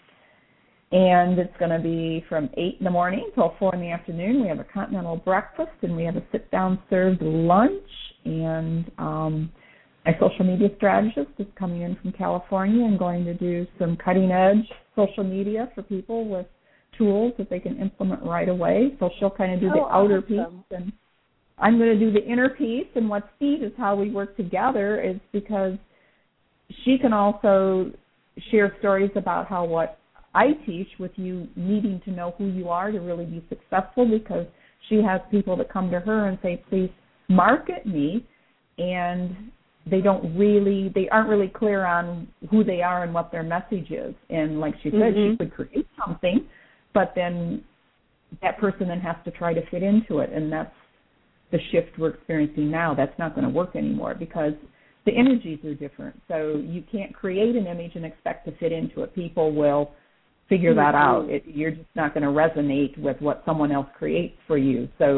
And it's going to be from 8 in the morning till 4 in the afternoon. We have a continental breakfast, and we have a sit-down served lunch. And my social media strategist is coming in from California and going to do some cutting-edge social media for people with tools that they can implement right away. So she'll kind of do the outer piece, and I'm going to do the inner piece. And what's neat is how we work together is because she can also share stories about how what I teach, with you needing to know who you are to really be successful, because she has people that come to her and say, please market me, and they aren't really clear on who they are and what their message is. And like she said, she could create something, but then that person then has to try to fit into it, and that's the shift we're experiencing now. That's not going to work anymore because the energies are different. So you can't create an image and expect to fit into it. People will figure that out. You're just not going to resonate with what someone else creates for you. So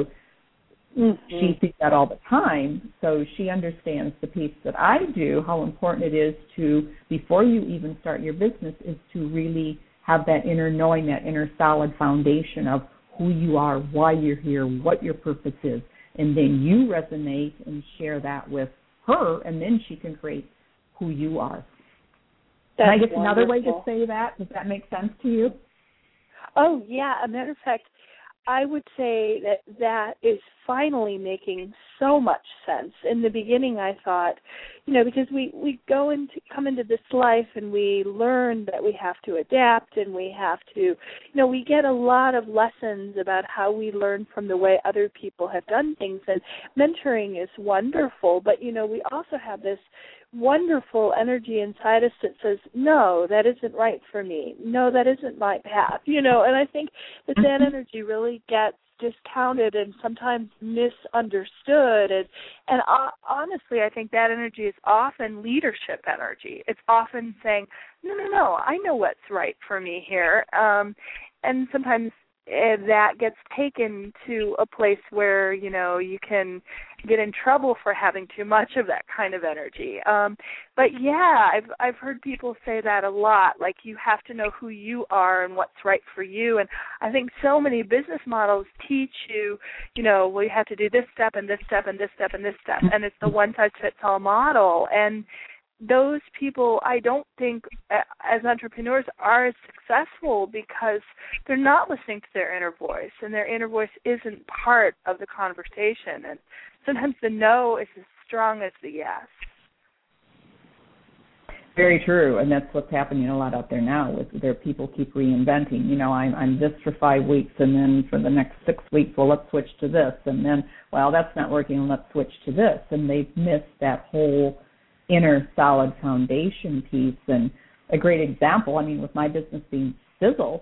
she sees that all the time. So she understands the piece that I do, how important it is to, before you even start your business, is to really have that inner knowing, that inner solid foundation of who you are, why you're here, what your purpose is. And then you resonate and share that with her, and then she can create who you are. That's and I guess wonderful. Another way to say that, does that make sense to you? Oh, yeah. As a matter of fact, I would say that is finally making so much sense. In the beginning, I thought, because we come into this life and we learn that we have to adapt, and we have to, we get a lot of lessons about how we learn from the way other people have done things. And mentoring is wonderful, but, we also have this wonderful energy inside us that says, no, that isn't right for me. No, that isn't my path. And I think that energy really gets discounted and sometimes misunderstood. And honestly, I think that energy is often leadership energy. It's often saying, no, I know what's right for me here. And sometimes that gets taken to a place where, you can get in trouble for having too much of that kind of energy. But yeah, I've heard people say that a lot, like you have to know who you are and what's right for you. And I think so many business models teach you, well, you have to do this step and this step and this step and this step. And it's the one-size-fits-all model. And those people, I don't think, as entrepreneurs, are as successful because they're not listening to their inner voice, and their inner voice isn't part of the conversation. And sometimes the no is as strong as the yes. Very true, and that's what's happening a lot out there now. Where people keep reinventing. I'm this for 5 weeks, and then for the next 6 weeks, well, let's switch to this, and then, well, that's not working, let's switch to this, and they've missed that whole inner solid foundation piece. And a great example, with my business being Sizzle,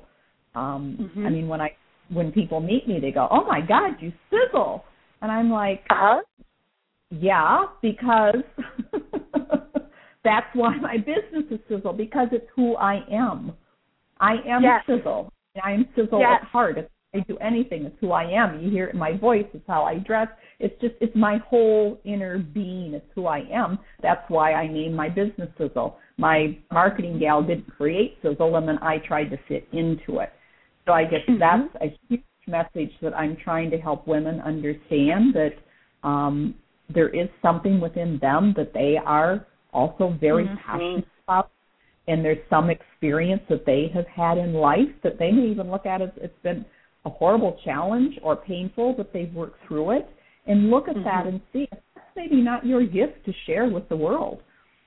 when people meet me, they go, oh my God, you sizzle. And I'm like, yeah, because that's why my business is Sizzle, because it's who I am. I am Sizzle. I am Sizzle at heart. It's I do anything. It's who I am. You hear it in my voice. It's how I dress. It's my whole inner being. It's who I am. That's why I named my business Sizzle. My marketing gal didn't create Sizzle, and then I tried to fit into it. So I guess that's a huge message that I'm trying to help women understand, that there is something within them that they are also very passionate about, and there's some experience that they have had in life that they may even look at as it's been a horrible challenge or painful, but they've worked through it, and look at that and see if that's maybe not your gift to share with the world.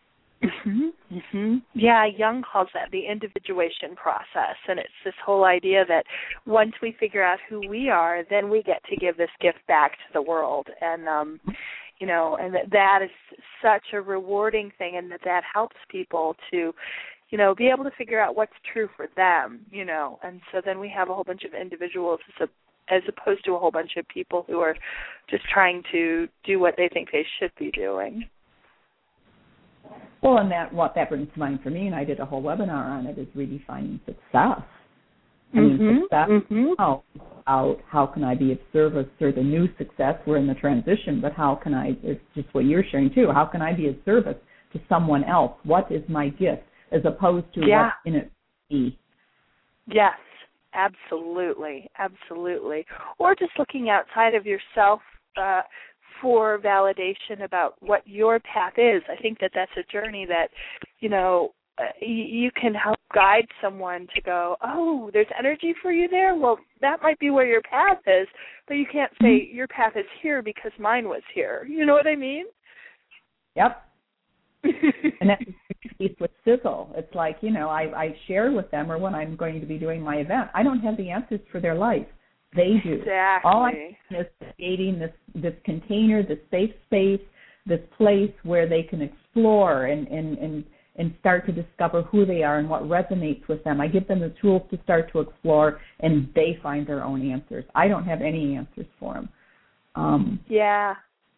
Yeah, Jung calls that the individuation process, and it's this whole idea that once we figure out who we are, then we get to give this gift back to the world, and and that is such a rewarding thing, and that helps people to, be able to figure out what's true for them, and so then we have a whole bunch of individuals as opposed to a whole bunch of people who are just trying to do what they think they should be doing. Well, and what that brings to mind for me, and I did a whole webinar on it, is redefining success. I mean, success, how can I be of service to the new success? We're in the transition, but how can I, it's just what you're sharing too, how can I be of service to someone else? What is my gift, as opposed to what's in it for me? Yes, absolutely. Or just looking outside of yourself for validation about what your path is. I think that that's a journey that, you can help guide someone to go, oh, there's energy for you there? Well, that might be where your path is, but you can't say your path is here because mine was here. You know what I mean? Yep. And that's the piece with Sizzle. It's like, I share with them, or when I'm going to be doing my event, I don't have the answers for their life. They do. Exactly. All I'm doing is creating this container, this safe space, this place where they can explore and start to discover who they are and what resonates with them. I give them the tools to start to explore, and they find their own answers. I don't have any answers for them. Yeah.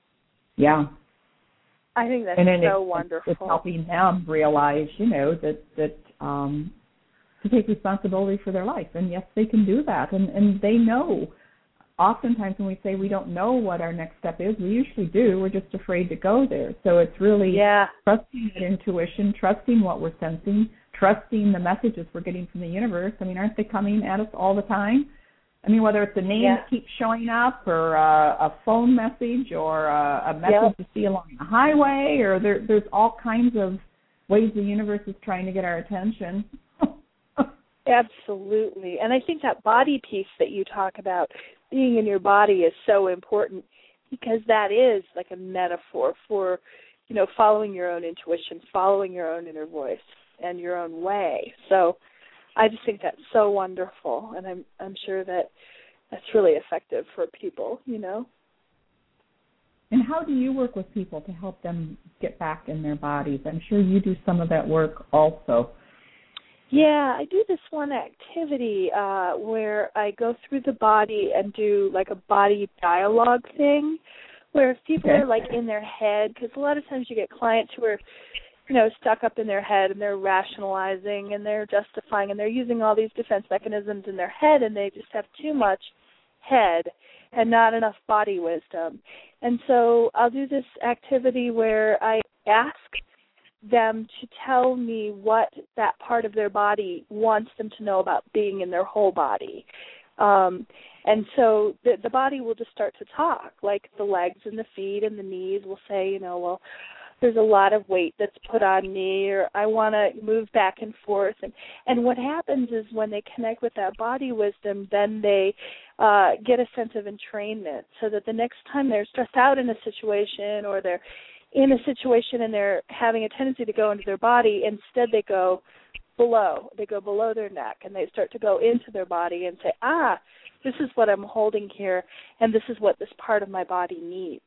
I think that's so wonderful. It's helping them realize, that to take responsibility for their life. And yes, they can do that. And they know. Oftentimes when we say we don't know what our next step is, we usually do. We're just afraid to go there. So it's really trusting that intuition, trusting what we're sensing, trusting the messages we're getting from the universe. I mean, aren't they coming at us all the time? I mean, whether it's a name that keeps showing up, or a phone message, or a message to see along the highway, or there's all kinds of ways the universe is trying to get our attention. Absolutely. And I think that body piece that you talk about, being in your body, is so important, because that is like a metaphor for, following your own intuition, following your own inner voice and your own way. So I just think that's so wonderful, and I'm sure that that's really effective for people, And how do you work with people to help them get back in their bodies? I'm sure you do some of that work also. Yeah, I do this one activity where I go through the body and do like a body dialogue thing, where if people are like in their head, because a lot of times you get clients who are, stuck up in their head, and they're rationalizing and they're justifying and they're using all these defense mechanisms in their head, and they just have too much head and not enough body wisdom. And so I'll do this activity where I ask them to tell me what that part of their body wants them to know about being in their whole body. And so the body will just start to talk, like the legs and the feet and the knees will say, well, there's a lot of weight that's put on me, or I want to move back and forth. And what happens is when they connect with that body wisdom, then they get a sense of entrainment, so that the next time they're stressed out in a situation, or they're in a situation and they're having a tendency to go into their body, instead they go below. They go below their neck, and they start to go into their body and say, this is what I'm holding here, and this is what this part of my body needs.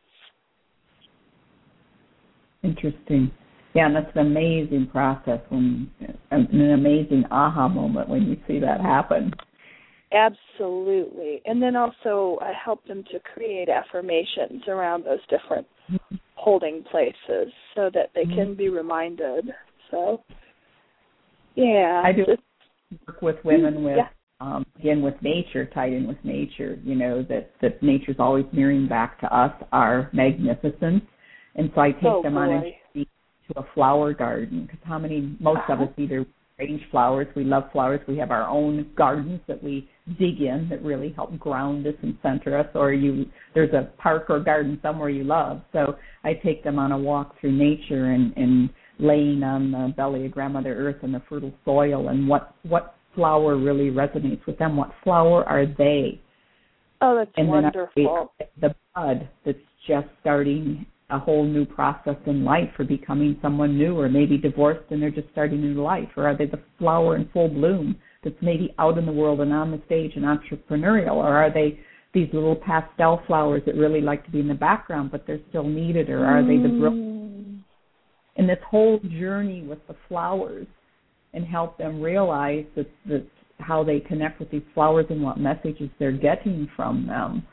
Interesting. Yeah, and that's an amazing process, an amazing aha moment when you see that happen. Absolutely. And then also I help them to create affirmations around those different holding places so that they can be reminded. So, yeah. I do work with women with again, with nature, tied in with nature, that nature's always mirroring back to us our magnificence. And so I take them on a journey to a flower garden, because most of us either range flowers, we love flowers, we have our own gardens that we dig in that really help ground us and center us, or there's a park or garden somewhere you love. So I take them on a walk through nature and laying on the belly of Grandmother Earth and the fertile soil, and what flower really resonates with them. What flower are they? Oh, that's and wonderful. Then the bud that's just starting a whole new process in life, or becoming someone new, or maybe divorced and they're just starting a new life, or are they the flower in full bloom that's maybe out in the world and on the stage and entrepreneurial, or are they these little pastel flowers that really like to be in the background but they're still needed, or are they the brilliant? And this whole journey with the flowers, and help them realize that how they connect with these flowers and what messages they're getting from them.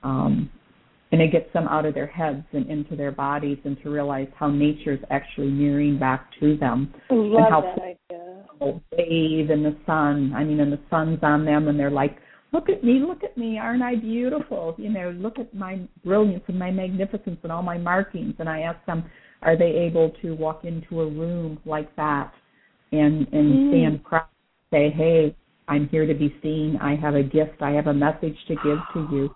And it gets them out of their heads and into their bodies, and to realize how nature is actually mirroring back to them. Love and how that idea. People bathe in the sun. And the sun's on them, and they're like, look at me, aren't I beautiful? Look at my brilliance and my magnificence and all my markings. And I ask them, are they able to walk into a room like that and stand proud, say, hey, I'm here to be seen. I have a gift. I have a message to give to you.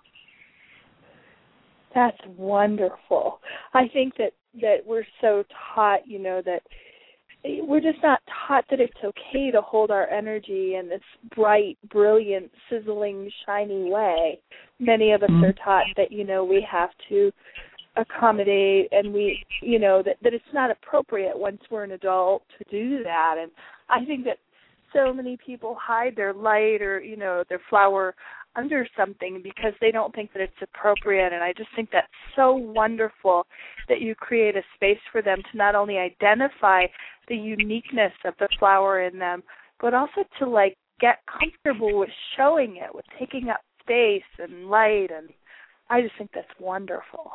That's wonderful. I think that we're so taught, that we're just not taught that it's okay to hold our energy in this bright, brilliant, sizzling, shiny way. Many of us are taught that, we have to accommodate, and we, that it's not appropriate once we're an adult to do that. And I think that so many people hide their light or, their flower under something because they don't think that it's appropriate. And I just think that's so wonderful that you create a space for them to not only identify the uniqueness of the flower in them, but also to get comfortable with showing it, with taking up space and light. And I just think that's wonderful.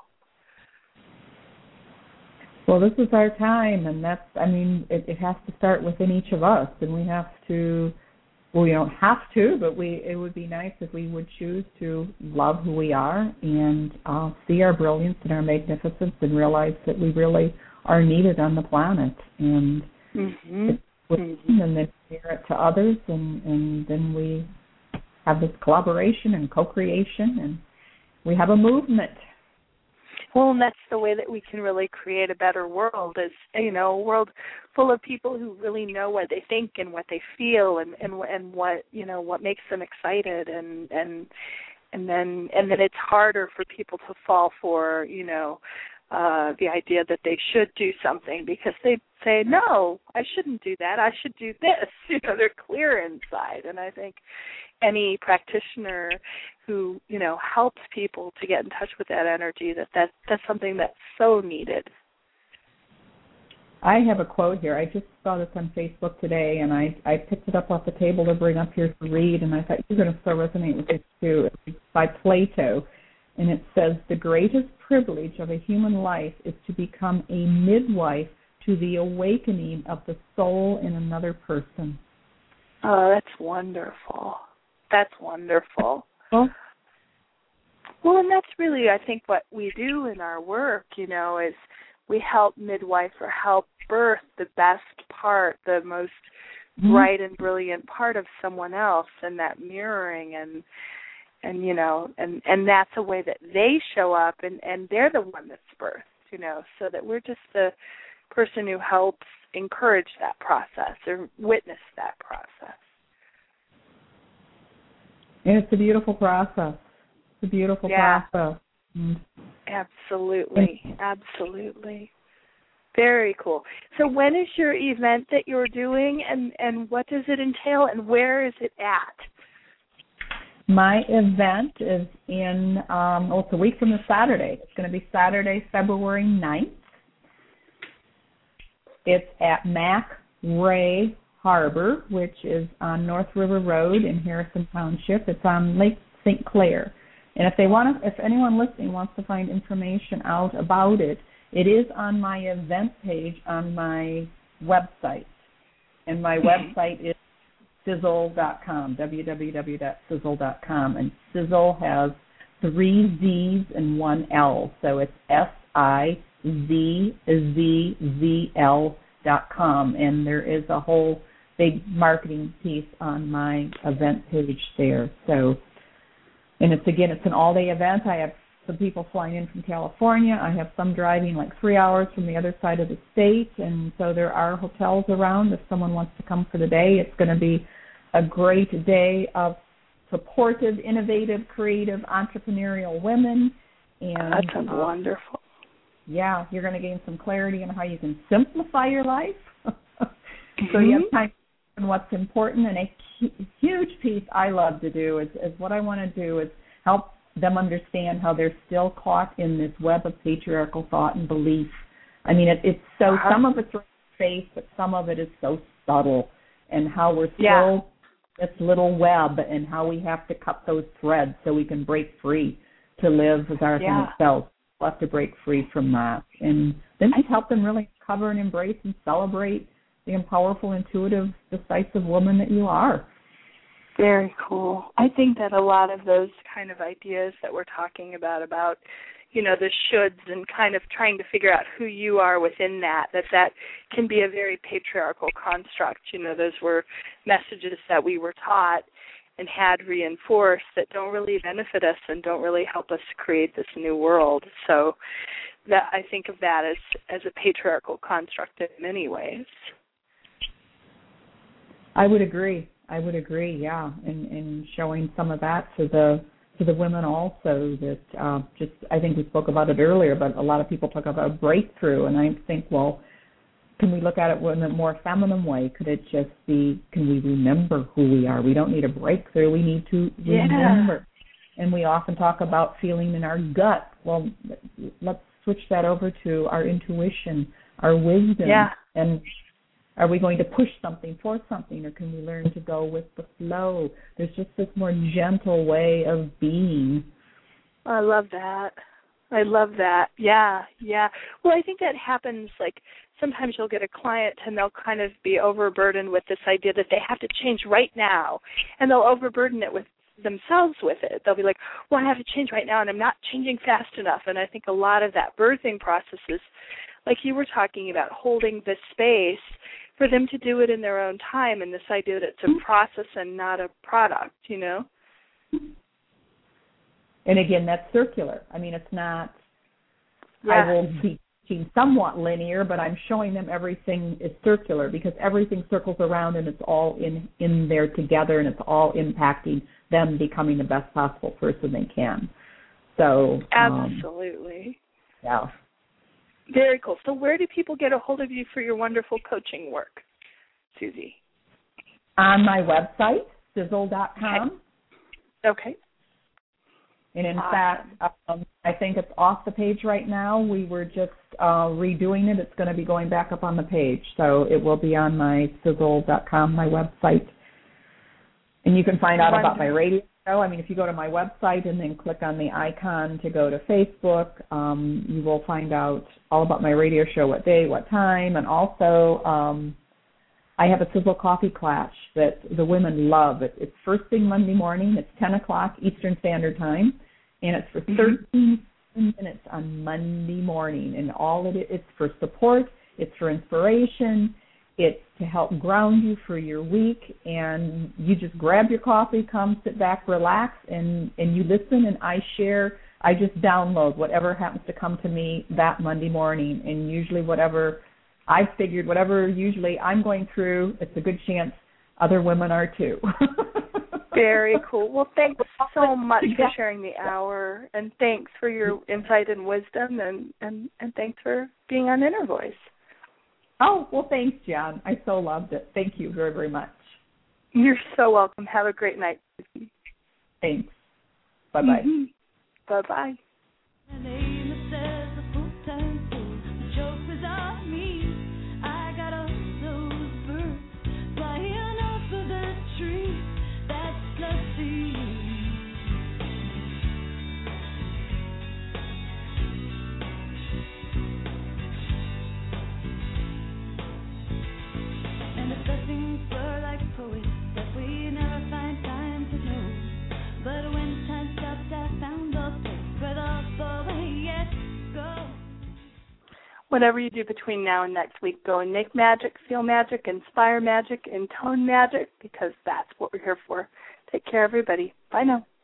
Well, this is our time, and it has to start within each of us, and we have to, we don't have to, but it would be nice if we would choose to love who we are and see our brilliance and our magnificence, and realize that we really are needed on the planet, and and then share it to others, and then we have this collaboration and co-creation, and we have a movement. Well, and that's the way that we can really create a better world, is, a world full of people who really know what they think and what they feel, and what, what makes them excited, and then it's harder for people to fall for, the idea that they should do something, because they say, no, I shouldn't do that, I should do this. They're clear inside. And I think any practitioner who, helps people to get in touch with that energy, that's something that's so needed. I have a quote here. I just saw this on Facebook today, and I picked it up off the table to bring up here to read, and I thought you're going to so resonate with this too. It's by Plato, and it says, the greatest privilege of a human life is to become a midwife to the awakening of the soul in another person. Oh, that's wonderful. That's wonderful. Well, and that's really, I think, what we do in our work, is we help midwife or help birth the best part, the most bright and brilliant part of someone else, and that mirroring and that's a way that they show up, and they're the one that's birthed, so that we're just the person who helps encourage that process or witness that process. And it's a beautiful process. It's a beautiful process. Absolutely. Absolutely. Very cool. So when is your event that you're doing, and what does it entail, and where is it at? My event is in, it's a week from this Saturday. It's going to be Saturday, February 9th. It's at Mac Ray Harbor, which is on North River Road in Harrison Township. It's on Lake St. Clair. And if anyone listening wants to find information out about it, it is on my event page on my website. And my website is sizzle.com, www.sizzle.com. And Sizzle has 3 Z's and 1 L, so it's SIZZZL.com. And there is a whole big marketing piece on my event page there. So, and it's an all-day event. I have some people flying in from California. I have some driving like 3 hours from the other side of the state, and so there are hotels around if someone wants to come for the day. It's going to be a great day of supportive, innovative, creative, entrepreneurial women. And that sounds wonderful. Yeah, you're going to gain some clarity on how you can simplify your life. So you have time and what's important. And a huge piece I love to do is what I want to do is help them understand how they're still caught in this web of patriarchal thought and belief. I mean, it's so, some of it's right in your face, but some of it is so subtle, and how we're still this little web, and how we have to cut those threads so we can break free to live as our authentic self. We'll have to break free from that. And then just help them really cover and embrace and celebrate the powerful, intuitive, decisive woman that you are. Very cool. I think that a lot of those kind of ideas that we're talking about, you know, the shoulds and kind of trying to figure out who you are within that can be a very patriarchal construct. You know, those were messages that we were taught and had reinforced that don't really benefit us and don't really help us create this new world. So that I think of that as a patriarchal construct in many ways. I would agree, yeah, and showing some of that to the women also, that just, I think we spoke about it earlier, but a lot of people talk about breakthrough, and I think, well, can we look at it in a more feminine way? Could it just be, can we remember who we are? We don't need a breakthrough, we need to remember. And we often talk about feeling in our gut. Well, let's switch that over to our intuition, our wisdom, and are we going to push something for something, or can we learn to go with the flow? There's just this more gentle way of being. I love that. Yeah. Well, I think that happens, like, sometimes you'll get a client and they'll kind of be overburdened with this idea that they have to change right now, and they'll overburden it with themselves with it. They'll be like, well, I have to change right now, and I'm not changing fast enough. And I think a lot of that birthing process is, like you were talking about, holding the space for them to do it in their own time, and this idea that it's a process and not a product, you know? And again, that's circular. I mean, it's not, I will be teaching somewhat linear, but I'm showing them everything is circular, because everything circles around and it's all in there together, and it's all impacting them becoming the best possible person they can. So absolutely. Yeah. Very cool. So where do people get a hold of you for your wonderful coaching work, Susie? On my website, sizzle.com. Okay. And in fact, I think it's off the page right now. We were just redoing it. It's going to be going back up on the page. So it will be on my sizzle.com, my website. And you can find out about my radio show. I mean, if you go to my website and then click on the icon to go to Facebook, you will find out all about my radio show, what day, what time. And also, I have a Sizzle Coffee Clash that the women love. It's first thing Monday morning. It's 10 o'clock Eastern Standard Time. And it's for 13 minutes on Monday morning. And all of it's for support. It's for inspiration. It's to help ground you for your week. And you just grab your coffee, come sit back, relax, and you listen. And I share. I just download whatever happens to come to me that Monday morning. And usually whatever I've figured, whatever usually I'm going through, it's a good chance other women are too. Very cool. Well, thanks so much for sharing the hour, and thanks for your insight and wisdom, and thanks for being on Inner Voice. Oh, well, thanks, Jan. I so loved it. Thank you very, very much. You're so welcome. Have a great night. Thanks. Bye-bye. Mm-hmm. Bye-bye. Blessings were like poets that we whatever you do between now and next week, go and make magic, feel magic, inspire magic, intone magic, because that's what we're here for. Take care, everybody. Bye now.